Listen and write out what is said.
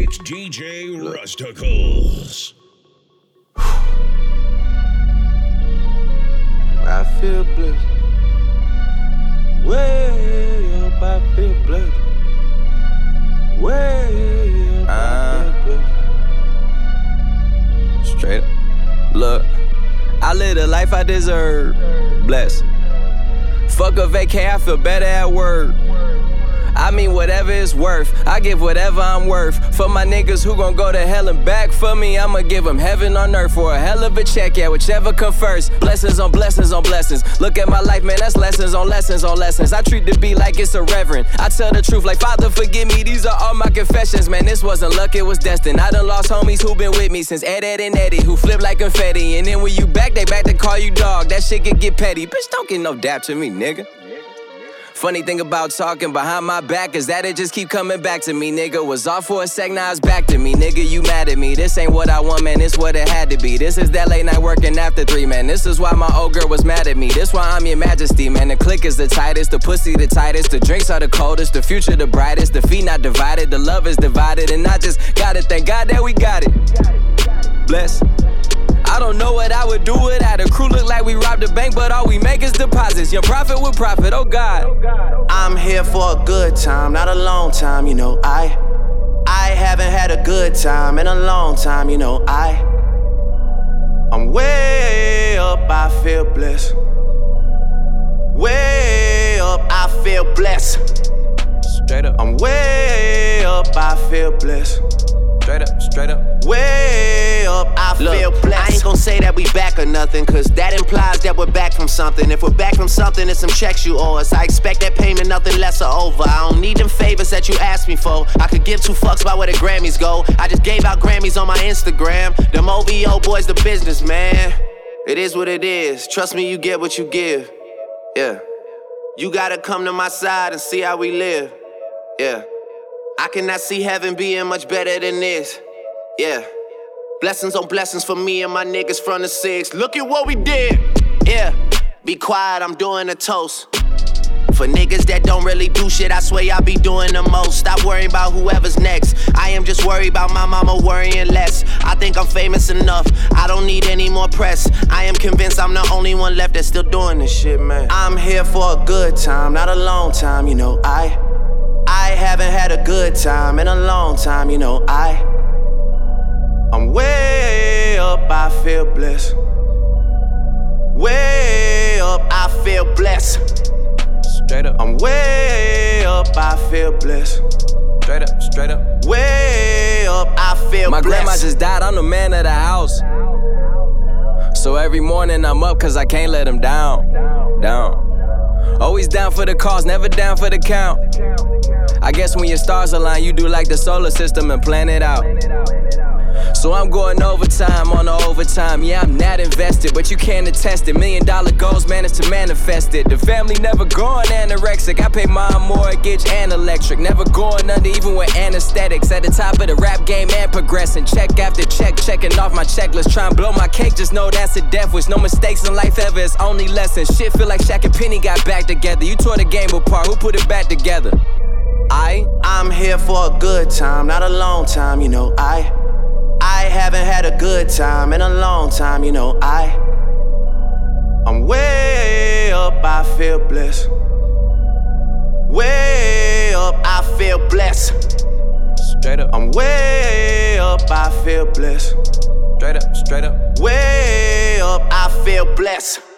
It's DJ Rusticles. I feel blessed. Way up, I feel blessed. Way up, I feel blessed. Straight up. Look, I live the life I deserve. Blessed. Fuck a vacay, I feel better at work. I mean whatever it's worth, I give whatever I'm worth. For my niggas who gon' go to hell and back for me, I'ma give them heaven on earth for a hell of a check, yeah, whichever come first. Blessings on blessings on blessings. Look at my life, man, that's lessons on lessons on lessons. I treat the beat like it's a reverend. I tell the truth like, Father, forgive me, these are all my confessions. Man, this wasn't luck, it was destined. I done lost homies who been with me since Ed and Eddie, who flip like confetti. And then when you back, they back to call you dog. That shit can get petty. Bitch, don't get no dap to me, nigga. Funny thing about talking behind my back is that it just keep coming back to me, nigga. Was off for a sec, now it's back to me, nigga. You mad at me? This ain't what I want, man. This what it had to be. This is that late night working after 3, man. This is why my old girl was mad at me. This why I'm your majesty, man. The click is the tightest, the pussy the tightest, the drinks are the coldest, the future the brightest, the feet not divided, the love is divided, and I just gotta thank God that we got it. Bless. I don't know what I would do without a crew. Look like we robbed a bank, but all we make is deposits. Your profit with profit, oh God. I'm here for a good time, not a long time, you know. I haven't had a good time in a long time, you know. I'm way up, I feel blessed. Way up, I feel blessed. Straight up. I'm way up, I feel blessed. Straight up. Way up, I feel blessed. I ain't gon' say that we back or nothing, cause that implies that we're back from something. If we're back from something, it's some checks you owe us. I expect that payment, nothing less or over. I don't need them favors that you asked me for. I could give 2 fucks about where the Grammys go. I just gave out Grammys on my Instagram. Them OVO boys, the business, man. It is what it is. Trust me, you get what you give. Yeah. You gotta come to my side and see how we live. Yeah. I cannot see heaven being much better than this. Yeah. Blessings on blessings for me and my niggas from the 6. Look at what we did. Yeah. Be quiet, I'm doing a toast. For niggas that don't really do shit, I swear I be doing the most. Stop worrying about whoever's next. I am just worried about my mama worrying less. I think I'm famous enough, I don't need any more press. I am convinced I'm the only one left that's still doing this shit, man. I'm here for a good time, not a long time, you know. I haven't had a good time in a long time, you know. I'm way up, I feel blessed. Way up, I feel blessed. Straight up. I'm way up, I feel blessed. Straight up. Way up, I feel blessed. My grandma just died, I'm the man of the house. So every morning I'm up cause I can't let him down. Always down for the cause, never down for the count. I guess when your stars align, you do like the solar system and plan it out. So I'm going overtime on the overtime. Yeah, I'm not invested, but you can't attest it. $1 million goals managed to manifest it. The family never going anorexic. I pay my mortgage and electric. Never going under even with anesthetics. At the top of the rap game and progressing. Check after check, checking off my checklist. Try and blow my cake, just know that's a death wish. No mistakes in life ever, it's only lessons. Shit feel like Shaq and Penny got back together. You tore the game apart, who put it back together? I'm here for a good time, not a long time, you know. I haven't had a good time in a long time, you know. I'm way up, I feel blessed. Way up, I feel blessed. Straight up. I'm way up, I feel blessed. Straight up. Way up, I feel blessed.